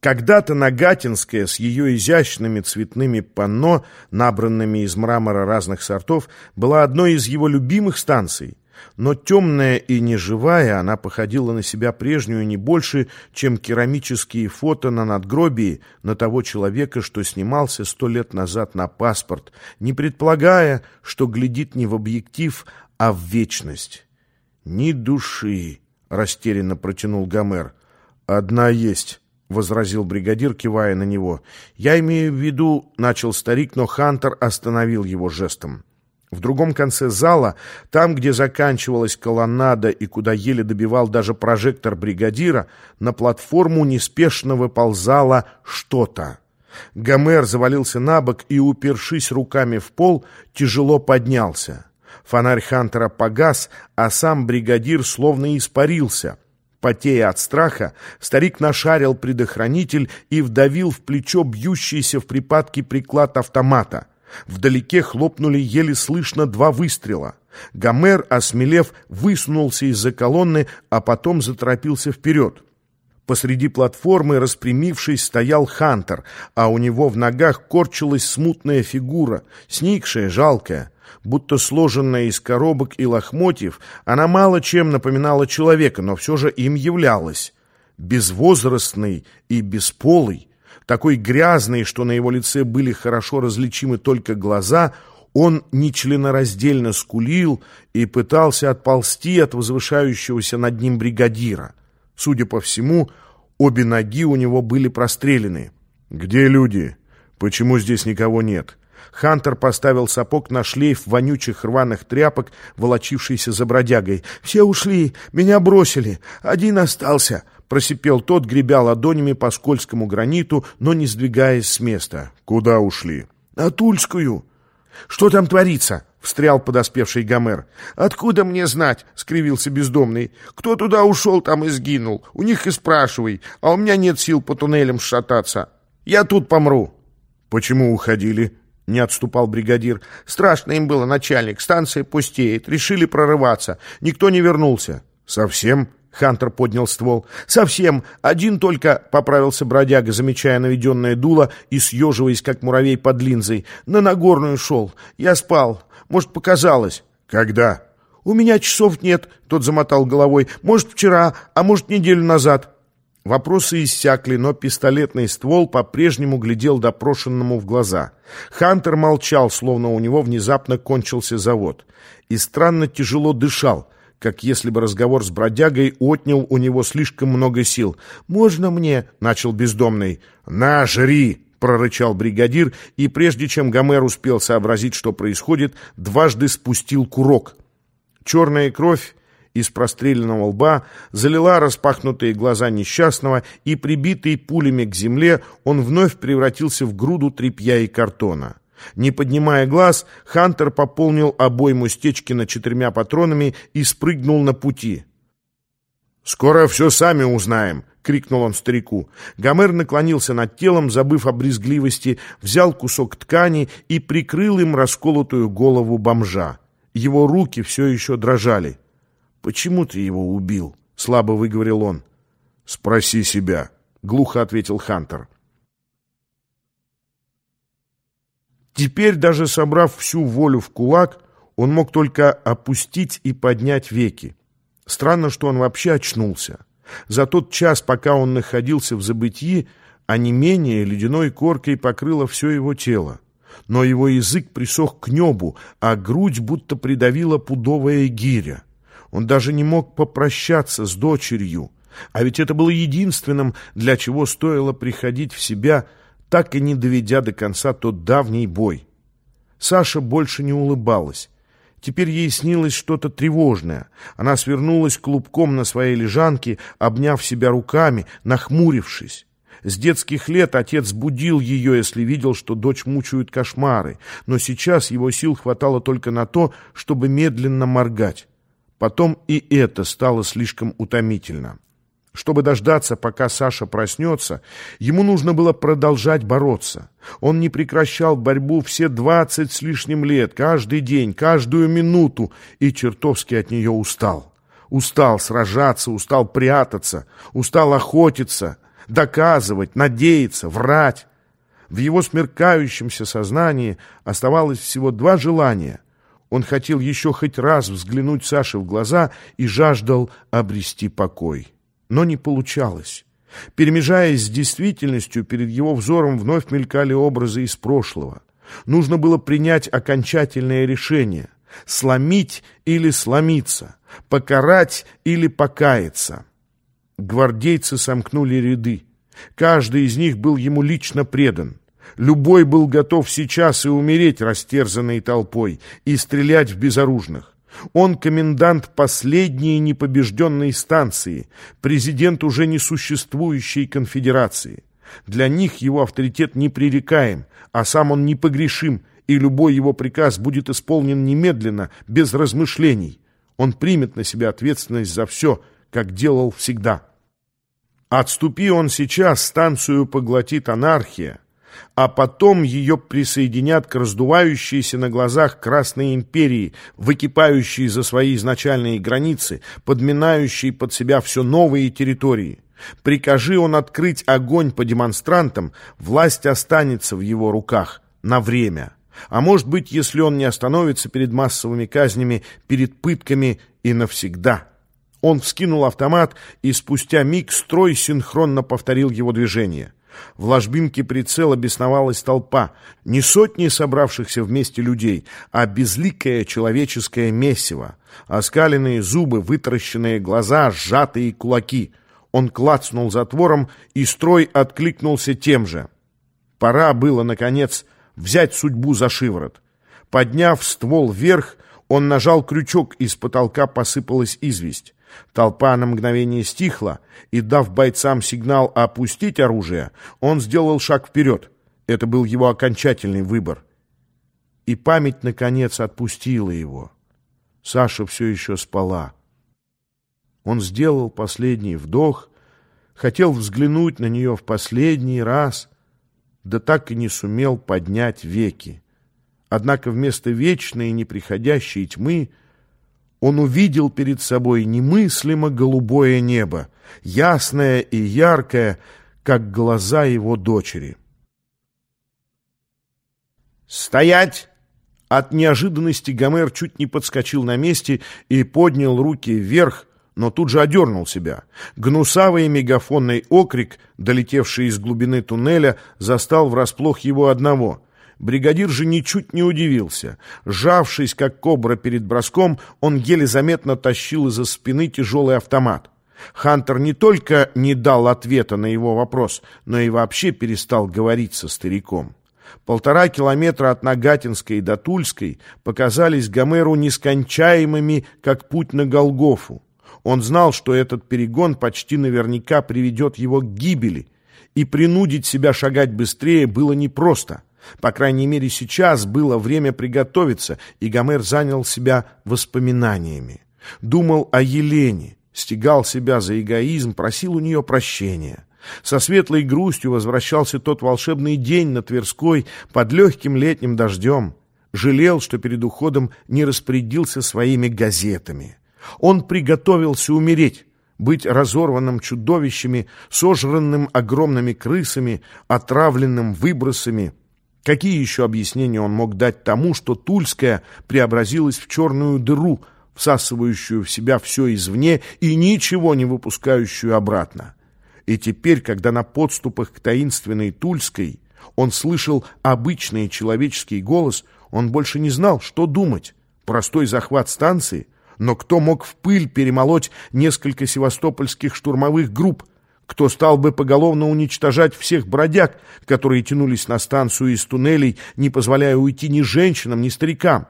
Когда-то Нагатинская с ее изящными цветными панно, набранными из мрамора разных сортов, была одной из его любимых станций. Но темная и неживая, она походила на себя прежнюю не больше, чем керамические фото на надгробии на того человека, что снимался 100 лет назад на паспорт, не предполагая, что глядит не в объектив, а в вечность. «Ни души», — растерянно протянул Гомер. «Одна есть», — возразил бригадир, кивая на него. «Я имею в виду», — начал старик, но Хантер остановил его жестом. В другом конце зала, там, где заканчивалась колоннада и куда еле добивал даже прожектор бригадира, на платформу неспешно выползало что-то. Гомер завалился на бок и, упершись руками в пол, тяжело поднялся. Фонарь Хантера погас, а сам бригадир словно испарился. Потея от страха, старик нашарил предохранитель и вдавил в плечо бьющийся в припадке приклад автомата. Вдалеке хлопнули еле слышно 2 выстрела. Гомер, осмелев, высунулся из-за колонны, а потом заторопился вперед. Посреди платформы, распрямившись, стоял Хантер, а у него в ногах корчилась смутная фигура, сникшая, жалкая. Будто сложенная из коробок и лохмотьев, она мало чем напоминала человека, но все же им являлась. Безвозрастный и бесполый, такой грязный, что на его лице были хорошо различимы только глаза, он нечленораздельно скулил и пытался отползти от возвышающегося над ним бригадира. Судя по всему, обе ноги у него были прострелены. «Где люди? Почему здесь никого нет?» Хантер поставил сапог на шлейф вонючих рваных тряпок, волочившийся за бродягой. «Все ушли, меня бросили, один остался», — просипел тот, гребя ладонями по скользкому граниту, но не сдвигаясь с места. «Куда ушли?» «На Тульскую». «Что там творится?» — встрял подоспевший Гомер. «Откуда мне знать?» — скривился бездомный. «Кто туда ушел, там и сгинул. У них и спрашивай, а у меня нет сил по туннелям шататься. Я тут помру». «Почему уходили?» — не отступал бригадир. «Страшно им было, начальник. Станция пустеет. Решили прорываться. Никто не вернулся». «Совсем?» — Хантер поднял ствол. «Совсем. Один только», — поправился бродяга, замечая наведенное дуло и съеживаясь, как муравей под линзой. «На Нагорную шел. Я спал. Может, показалось». «Когда?» «У меня часов нет», — тот замотал головой. «Может, вчера, а может, неделю назад». Вопросы иссякли, но пистолетный ствол по-прежнему глядел допрошенному в глаза. Хантер молчал, словно у него внезапно кончился завод. И странно тяжело дышал, как если бы разговор с бродягой отнял у него слишком много сил. «Можно мне?» — начал бездомный. «На, жри!» — прорычал бригадир, и прежде чем Гомер успел сообразить, что происходит, дважды спустил курок. Черная кровь из простреленного лба залила распахнутые глаза несчастного, и, прибитый пулями к земле, он вновь превратился в груду тряпья и картона. Не поднимая глаз, Хантер пополнил обойму Стечкина 4 патронами и спрыгнул на пути. «Скоро все сами узнаем!» — крикнул он старику. Гомер наклонился над телом, забыв о брезгливости, взял кусок ткани и прикрыл им расколотую голову бомжа. Его руки все еще дрожали. «Почему ты его убил?» — слабо выговорил он. «Спроси себя», — глухо ответил Хантер. Теперь, даже собрав всю волю в кулак, он мог только опустить и поднять веки. Странно, что он вообще очнулся. За тот час, пока он находился в забытии, онемение ледяной коркой покрыло все его тело. Но его язык присох к небу, а грудь будто придавила пудовая гиря. Он даже не мог попрощаться с дочерью. А ведь это было единственным, для чего стоило приходить в себя, так и не доведя до конца тот давний бой. Саша больше не улыбалась. Теперь ей снилось что-то тревожное. Она свернулась клубком на своей лежанке, обняв себя руками, нахмурившись. С детских лет отец будил ее, если видел, что дочь мучают кошмары, но сейчас его сил хватало только на то, чтобы медленно моргать. Потом и это стало слишком утомительно. Чтобы дождаться, пока Саша проснется, ему нужно было продолжать бороться. Он не прекращал борьбу все 20 с лишним лет, каждый день, каждую минуту, и чертовски от нее устал. Устал сражаться, устал прятаться, устал охотиться. доказывать, надеяться, врать. В его смеркающемся сознании оставалось всего два желания. Он хотел еще хоть раз взглянуть Саше в глаза и жаждал обрести покой. Но не получалось. Перемежаясь с действительностью, перед его взором вновь мелькали образы из прошлого. Нужно было принять окончательное решение — сломить или сломиться, покарать или покаяться. Гвардейцы сомкнули ряды. Каждый из них был ему лично предан. Любой был готов сейчас и умереть растерзанной толпой, и стрелять в безоружных. Он комендант последней непобежденной станции, президент уже несуществующей конфедерации. Для них его авторитет непререкаем, а сам он непогрешим, и любой его приказ будет исполнен немедленно, без размышлений. Он примет на себя ответственность за все, как делал всегда. Отступи он сейчас, станцию поглотит анархия, а потом ее присоединят к раздувающейся на глазах Красной империи, выкипающей за свои изначальные границы, подминающей под себя все новые территории. Прикажи он открыть огонь по демонстрантам, власть останется в его руках на время. А может быть, если он не остановится перед массовыми казнями, перед пытками и навсегда. Он вскинул автомат, и спустя миг строй синхронно повторил его движение. В ложбинке прицела бесновалась толпа, не сотни собравшихся вместе людей, а безликое человеческое месиво, оскаленные зубы, вытаращенные глаза, сжатые кулаки. Он клацнул затвором, и строй откликнулся тем же. Пора было, наконец, взять судьбу за шиворот. Подняв ствол вверх, он нажал крючок, и с потолка посыпалась известь. Толпа на мгновение стихла, и, дав бойцам сигнал опустить оружие, он сделал шаг вперед. Это был его окончательный выбор. И память, наконец, отпустила его. Саша все еще спала. Он сделал последний вдох, хотел взглянуть на нее в последний раз, да так и не сумел поднять веки. Однако вместо вечной и неприходящей тьмы он увидел перед собой немыслимо голубое небо, ясное и яркое, как глаза его дочери. «Стоять!» От неожиданности Гомер чуть не подскочил на месте и поднял руки вверх, но тут же одернул себя. Гнусавый мегафонный окрик, долетевший из глубины туннеля, застал врасплох его одного. Бригадир же ничуть не удивился. Сжавшись, как кобра перед броском, он еле заметно тащил из-за спины тяжелый автомат. Хантер не только не дал ответа на его вопрос, но и вообще перестал говорить со стариком. 1,5 километра от Нагатинской до Тульской показались Гомеру нескончаемыми, как путь на Голгофу. Он знал, что этот перегон почти наверняка приведет его к гибели, и принудить себя шагать быстрее было непросто. По крайней мере, сейчас было время приготовиться, и Гомер занял себя воспоминаниями. Думал о Елене, стегал себя за эгоизм, просил у нее прощения. Со светлой грустью возвращался тот волшебный день на Тверской под легким летним дождем. Жалел, что перед уходом не распорядился своими газетами. Он приготовился умереть, быть разорванным чудовищами, сожранным огромными крысами, отравленным выбросами. Какие еще объяснения он мог дать тому, что Тульская преобразилась в черную дыру, всасывающую в себя все извне и ничего не выпускающую обратно? И теперь, когда на подступах к таинственной Тульской он слышал обычный человеческий голос, он больше не знал, что думать. Простой захват станции? Но кто мог в пыль перемолоть несколько севастопольских штурмовых групп? Кто стал бы поголовно уничтожать всех бродяг, которые тянулись на станцию из туннелей, не позволяя уйти ни женщинам, ни старикам?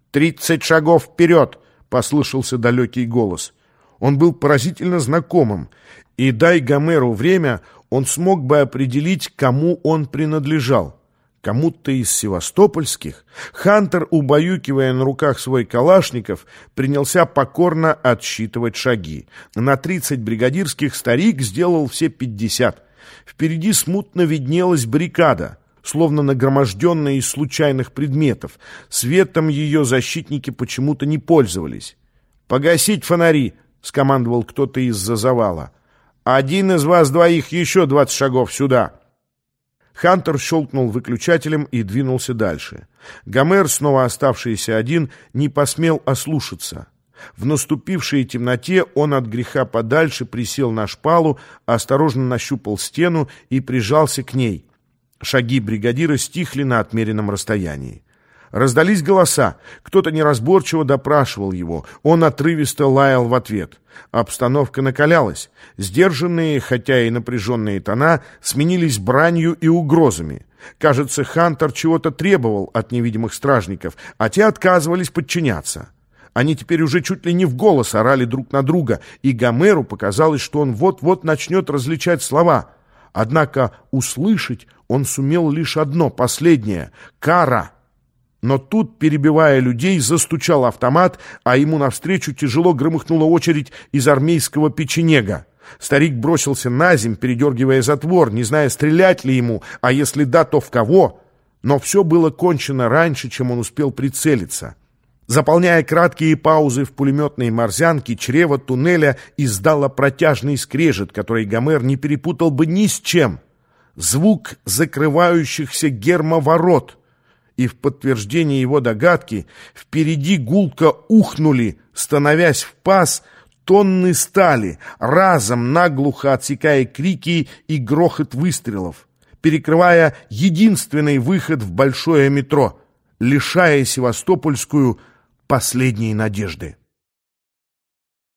30 шагов вперед!» — послышался далекий голос. Он был поразительно знакомым, и, дай Гомеру время, он смог бы определить, кому он принадлежал. Кому-то из севастопольских. Хантер, убаюкивая на руках свой калашников, принялся покорно отсчитывать шаги. На 30 бригадирских старик сделал все 50. Впереди смутно виднелась баррикада, словно нагроможденная из случайных предметов. Светом ее защитники почему-то не пользовались. «Погасить фонари!» — скомандовал кто-то из-за завала. «Один из вас двоих еще 20 шагов сюда!» Хантер щелкнул выключателем и двинулся дальше. Гомер, снова оставшийся один, не посмел ослушаться. В наступившей темноте он от греха подальше присел на шпалу, осторожно нащупал стену и прижался к ней. Шаги бригадира стихли на отмеренном расстоянии. Раздались голоса. Кто-то неразборчиво допрашивал его. Он отрывисто лаял в ответ. Обстановка накалялась. Сдержанные, хотя и напряженные тона сменились бранью и угрозами. Кажется, Хантер чего-то требовал от невидимых стражников, а те отказывались подчиняться. Они теперь уже чуть ли не в голос орали друг на друга, и Гомеру показалось, что он вот-вот начнет различать слова. Однако услышать он сумел лишь одно, последнее — «Кара». Но тут, перебивая людей, застучал автомат, а ему навстречу тяжело громыхнула очередь из армейского печенега. Старик бросился наземь, передергивая затвор, не зная, стрелять ли ему, а если да, то в кого. Но все было кончено раньше, чем он успел прицелиться. Заполняя краткие паузы в пулеметной морзянке, чрево туннеля издало протяжный скрежет, который Гомер не перепутал бы ни с чем. Звук закрывающихся гермоворот. И в подтверждение его догадки впереди гулко ухнули, становясь в паз, тонны стали, разом наглухо отсекая крики и грохот выстрелов, перекрывая единственный выход в большое метро, лишая Севастопольскую последней надежды.